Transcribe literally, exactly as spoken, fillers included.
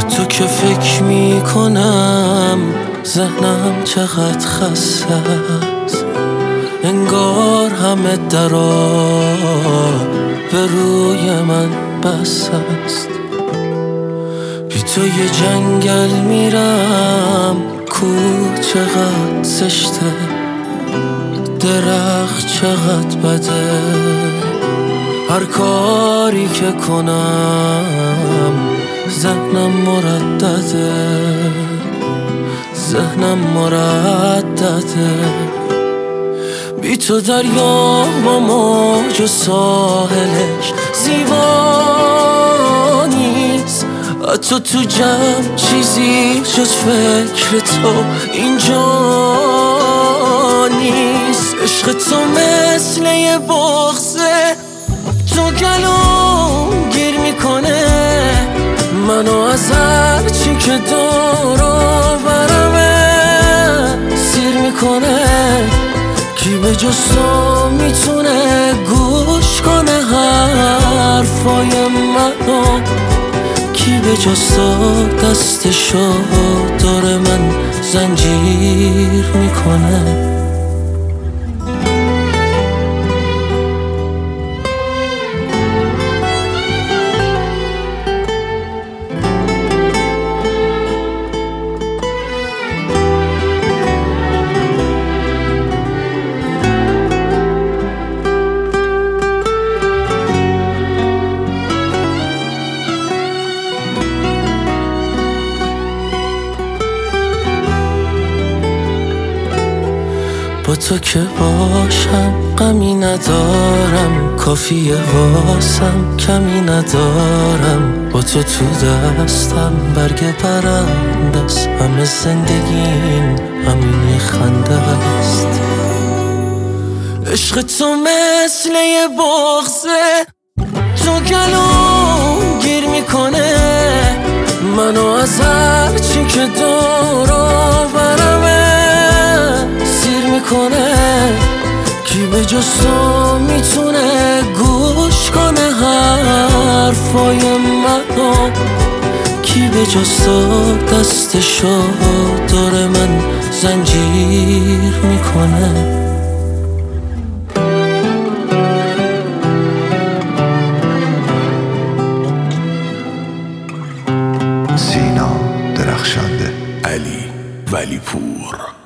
تو که فکر میکنم ذهنم چقدر خسته است، انگار همه درا به روی من بس است. بی تو یه جنگل میرم، کوه چقدر زشته، درخت چقدر بده، هر کاری که کنم ذهنم مردده، ذهنم مردده. بی تو دریا با موج و ساحلش زیبا نیست، حتی تو جمع چیزی جز فکر تو اینجا نیست. عشق تو مثل یه بغضه تو گلوم گیر میکنه، منو از هر چی که دارو برمه سیر میکنه. کی به جز تو میتونه گوش کنه حرفای منو، کی به جز تو دستشو داره من زنجیر میکنه. با تو که باشم غمی ندارم، کافیه واسم کمی ندارم. با تو تو دستم برگ پرنده است، همه زندگیم همین خنده است. عشق تو مثل یه بغضه تو گلوم گیر میکنه، منو از هر چی که دارو برمه سیر میکنه. کی به جز تو میتونه گوش کنه حرفای منو، کی به جز تو دستشو داره من زنجیر میکنه. سینا درخشنده، علی ولیپور.